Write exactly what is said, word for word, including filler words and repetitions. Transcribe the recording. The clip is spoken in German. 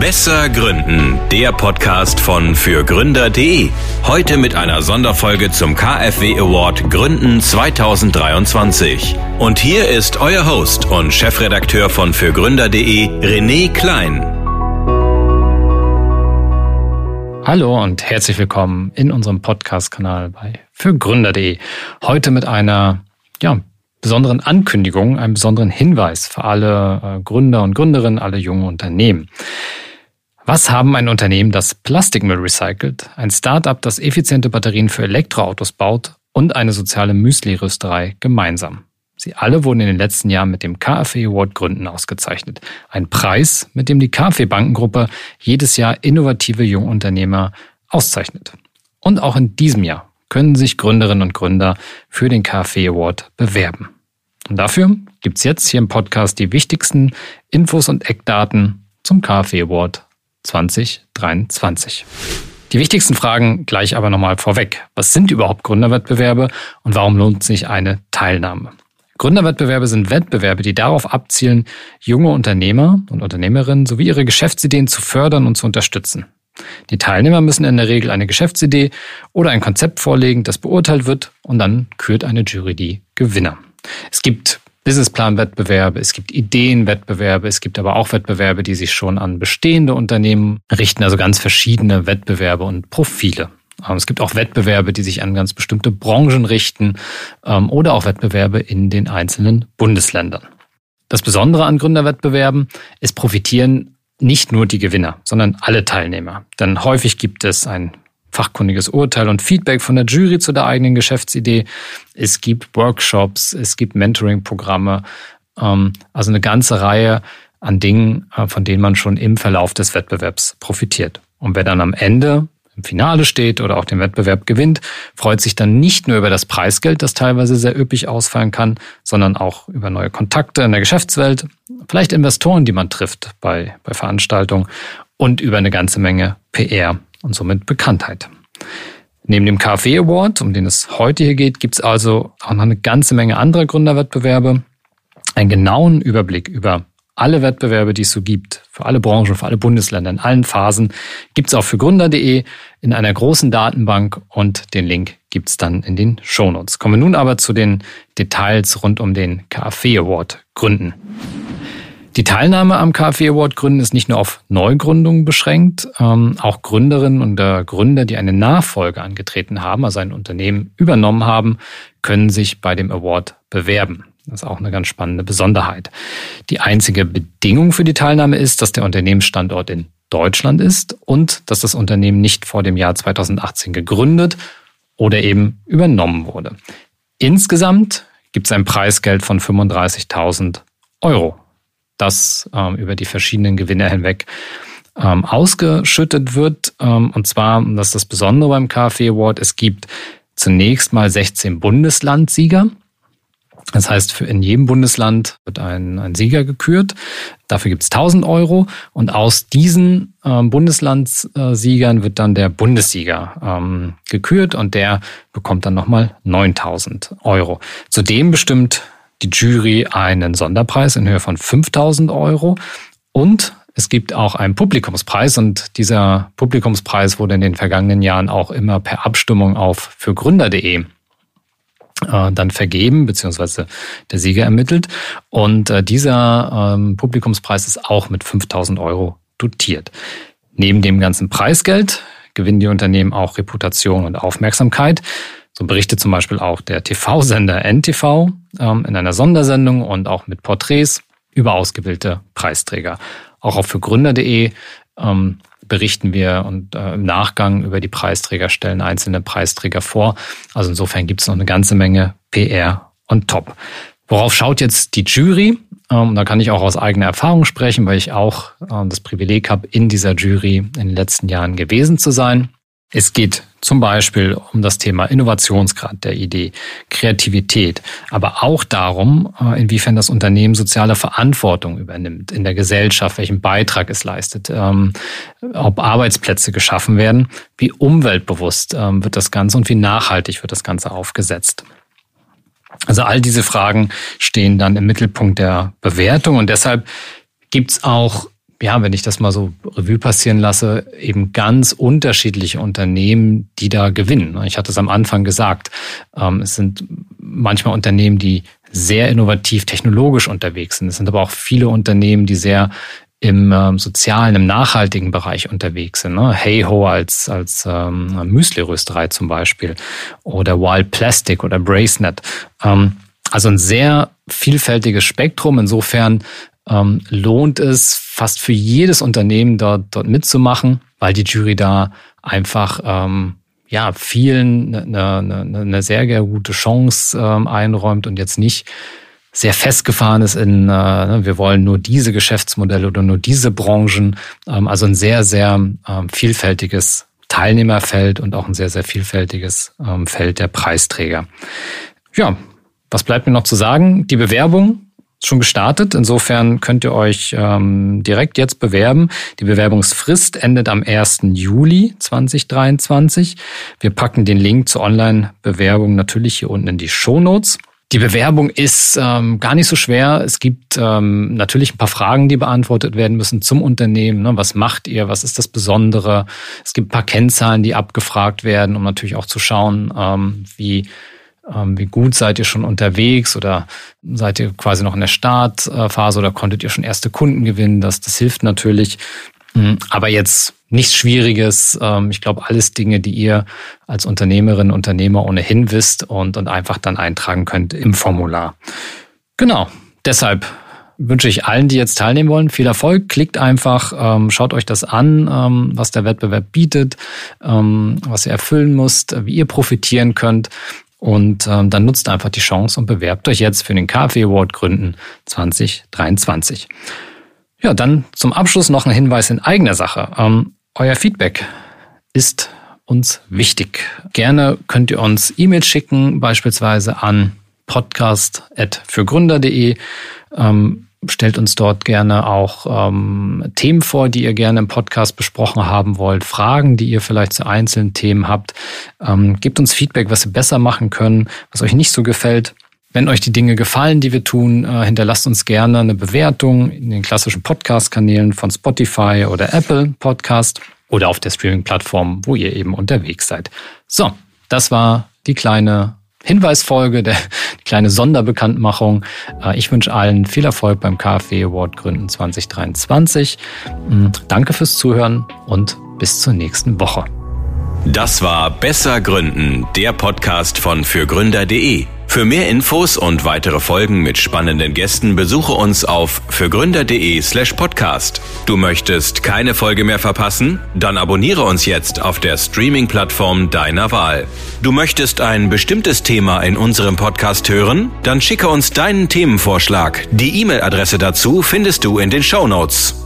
Besser Gründen, der Podcast von fürgründer punkt de. Heute mit einer Sonderfolge zum K f W Award Gründen zwanzig dreiundzwanzig. Und hier ist euer Host und Chefredakteur von fürgründer punkt de, René Klein. Hallo und herzlich willkommen in unserem Podcast-Kanal bei fürgründer punkt de. Heute mit einer, ja, besonderen Ankündigung, einem besonderen Hinweis für alle äh, Gründer und Gründerinnen, alle jungen Unternehmen. Was haben ein Unternehmen, das Plastikmüll recycelt, ein Start-up, das effiziente Batterien für Elektroautos baut und eine soziale Müsli-Rösterei gemeinsam? Sie alle wurden in den letzten Jahren mit dem K f W Award Gründen ausgezeichnet. Ein Preis, mit dem die KfW Bankengruppe jedes Jahr innovative Jungunternehmer auszeichnet. Und auch in diesem Jahr können sich Gründerinnen und Gründer für den K f W Award bewerben. Und dafür gibt's jetzt hier im Podcast die wichtigsten Infos und Eckdaten zum K f W Award zwanzig dreiundzwanzig. Die wichtigsten Fragen gleich aber nochmal vorweg. Was sind überhaupt Gründerwettbewerbe und warum lohnt sich eine Teilnahme? Gründerwettbewerbe sind Wettbewerbe, die darauf abzielen, junge Unternehmer und Unternehmerinnen sowie ihre Geschäftsideen zu fördern und zu unterstützen. Die Teilnehmer müssen in der Regel eine Geschäftsidee oder ein Konzept vorlegen, das beurteilt wird, und dann kürt eine Jury die Gewinner. Es gibt Businessplan-Wettbewerbe, es gibt Ideenwettbewerbe, es gibt aber auch Wettbewerbe, die sich schon an bestehende Unternehmen richten, also ganz verschiedene Wettbewerbe und Profile. Es gibt auch Wettbewerbe, die sich an ganz bestimmte Branchen richten, oder auch Wettbewerbe in den einzelnen Bundesländern. Das Besondere an Gründerwettbewerben ist, profitieren nicht nur die Gewinner, sondern alle Teilnehmer. Denn häufig gibt es ein fachkundiges Urteil und Feedback von der Jury zu der eigenen Geschäftsidee. Es gibt Workshops, es gibt Mentoring-Programme, also eine ganze Reihe an Dingen, von denen man schon im Verlauf des Wettbewerbs profitiert. Und wer dann am Ende im Finale steht oder auch den Wettbewerb gewinnt, freut sich dann nicht nur über das Preisgeld, das teilweise sehr üppig ausfallen kann, sondern auch über neue Kontakte in der Geschäftswelt, vielleicht Investoren, die man trifft bei, bei Veranstaltungen, und über eine ganze Menge P R und somit Bekanntheit. Neben dem K f W Award, um den es heute hier geht, gibt es also auch noch eine ganze Menge anderer Gründerwettbewerbe. Einen genauen Überblick über alle Wettbewerbe, die es so gibt, für alle Branchen, für alle Bundesländer, in allen Phasen, gibt es auch für gründer punkt de in einer großen Datenbank, und den Link gibt es dann in den Shownotes. Kommen wir nun aber zu den Details rund um den K f W Award Gründen. Die Teilnahme am K f W Award Gründen ist nicht nur auf Neugründungen beschränkt, ähm, auch Gründerinnen und äh, Gründer, die eine Nachfolge angetreten haben, also ein Unternehmen übernommen haben, können sich bei dem Award bewerben. Das ist auch eine ganz spannende Besonderheit. Die einzige Bedingung für die Teilnahme ist, dass der Unternehmensstandort in Deutschland ist und dass das Unternehmen nicht vor dem Jahr zweitausendachtzehn gegründet oder eben übernommen wurde. Insgesamt gibt es ein Preisgeld von fünfunddreißigtausend Euro, das ähm, über die verschiedenen Gewinner hinweg ähm, ausgeschüttet wird. Ähm, und zwar, das ist das Besondere beim K f W Award, es gibt zunächst mal sechzehn Bundeslandsieger. Das heißt, für in jedem Bundesland wird ein, ein Sieger gekürt. Dafür gibt es tausend Euro. Und aus diesen ähm, Bundeslandssiegern wird dann der Bundessieger ähm, gekürt, und der bekommt dann nochmal neuntausend Euro. Zudem bestimmt die Jury einen Sonderpreis in Höhe von fünftausend Euro. Und es gibt auch einen Publikumspreis. Und dieser Publikumspreis wurde in den vergangenen Jahren auch immer per Abstimmung auf fürgründer punkt de dann vergeben, beziehungsweise der Sieger ermittelt. Und äh, dieser ähm, Publikumspreis ist auch mit fünftausend Euro dotiert. Neben dem ganzen Preisgeld gewinnen die Unternehmen auch Reputation und Aufmerksamkeit. So berichtet zum Beispiel auch der T V-Sender N T V ähm, in einer Sondersendung und auch mit Porträts über ausgewählte Preisträger. Auch auf fürgründer punkt de ähm, berichten wir und äh, im Nachgang über die Preisträger, stellen einzelne Preisträger vor. Also insofern gibt es noch eine ganze Menge P R on top. Worauf schaut jetzt die Jury? Ähm, da kann ich auch aus eigener Erfahrung sprechen, weil ich auch äh, das Privileg habe, in dieser Jury in den letzten Jahren gewesen zu sein. Es geht zum Beispiel um das Thema Innovationsgrad der Idee, Kreativität, aber auch darum, inwiefern das Unternehmen soziale Verantwortung übernimmt in der Gesellschaft, welchen Beitrag es leistet, ob Arbeitsplätze geschaffen werden, wie umweltbewusst wird das Ganze und wie nachhaltig wird das Ganze aufgesetzt. Also all diese Fragen stehen dann im Mittelpunkt der Bewertung, und deshalb gibt's auch ja, wenn ich das mal so Revue passieren lasse, eben ganz unterschiedliche Unternehmen, die da gewinnen. Ich hatte es am Anfang gesagt, es sind manchmal Unternehmen, die sehr innovativ technologisch unterwegs sind. Es sind aber auch viele Unternehmen, die sehr im ähm, sozialen, im nachhaltigen Bereich unterwegs sind. Ne? Heyho als als ähm, Müsli-Rösterei zum Beispiel oder Wild Plastic oder Bracenet. Ähm, also ein sehr vielfältiges Spektrum. Insofern ähm, lohnt es fast für jedes Unternehmen dort dort mitzumachen, weil die Jury da einfach ähm, ja vielen eine, eine, eine sehr, sehr gute Chance ähm, einräumt und jetzt nicht sehr festgefahren ist in, äh, wir wollen nur diese Geschäftsmodelle oder nur diese Branchen. Ähm, also ein sehr, sehr ähm, vielfältiges Teilnehmerfeld und auch ein sehr, sehr vielfältiges ähm, Feld der Preisträger. Ja, was bleibt mir noch zu sagen? Die Bewerbung ist schon gestartet. Insofern könnt ihr euch ähm, direkt jetzt bewerben. Die Bewerbungsfrist endet am ersten Juli zweitausenddreiundzwanzig. Wir packen den Link zur Online-Bewerbung natürlich hier unten in die Shownotes. Die Bewerbung ist ähm, gar nicht so schwer. Es gibt ähm, natürlich ein paar Fragen, die beantwortet werden müssen zum Unternehmen. Ne? Was macht ihr? Was ist das Besondere? Es gibt ein paar Kennzahlen, die abgefragt werden, um natürlich auch zu schauen, ähm, wie ähm, wie gut seid ihr schon unterwegs oder seid ihr quasi noch in der Startphase oder konntet ihr schon erste Kunden gewinnen? Das, das hilft natürlich. Aber jetzt nichts Schwieriges. Ich glaube, alles Dinge, die ihr als Unternehmerin, Unternehmer ohnehin wisst und, und einfach dann eintragen könnt im Formular. Genau. Deshalb wünsche ich allen, die jetzt teilnehmen wollen, viel Erfolg. Klickt einfach, schaut euch das an, was der Wettbewerb bietet, was ihr erfüllen müsst, wie ihr profitieren könnt. Und dann nutzt einfach die Chance und bewerbt euch jetzt für den K f W Award Gründen zwanzig dreiundzwanzig. Ja, dann zum Abschluss noch ein Hinweis in eigener Sache. Ähm, euer Feedback ist uns wichtig. Gerne könnt ihr uns E-Mails schicken, beispielsweise an podcast at fürgründer punkt de. Ähm, stellt uns dort gerne auch ähm, Themen vor, die ihr gerne im Podcast besprochen haben wollt, Fragen, die ihr vielleicht zu einzelnen Themen habt. Ähm, gebt uns Feedback, was wir besser machen können, was euch nicht so gefällt. Wenn euch die Dinge gefallen, die wir tun, äh, hinterlasst uns gerne eine Bewertung in den klassischen Podcast-Kanälen von Spotify oder Apple Podcast oder auf der Streaming-Plattform, wo ihr eben unterwegs seid. So, das war die kleine Hinweisfolge, der, die kleine Sonderbekanntmachung. Äh, ich wünsche allen viel Erfolg beim K f W Award Gründen zwanzig dreiundzwanzig. Mhm, danke fürs Zuhören und bis zur nächsten Woche. Das war Besser Gründen, der Podcast von fürgründer punkt de. Für mehr Infos und weitere Folgen mit spannenden Gästen besuche uns auf fürgründer punkt de slash podcast. Du möchtest keine Folge mehr verpassen? Dann abonniere uns jetzt auf der Streaming-Plattform deiner Wahl. Du möchtest ein bestimmtes Thema in unserem Podcast hören? Dann schicke uns deinen Themenvorschlag. Die E-Mail-Adresse dazu findest du in den Shownotes.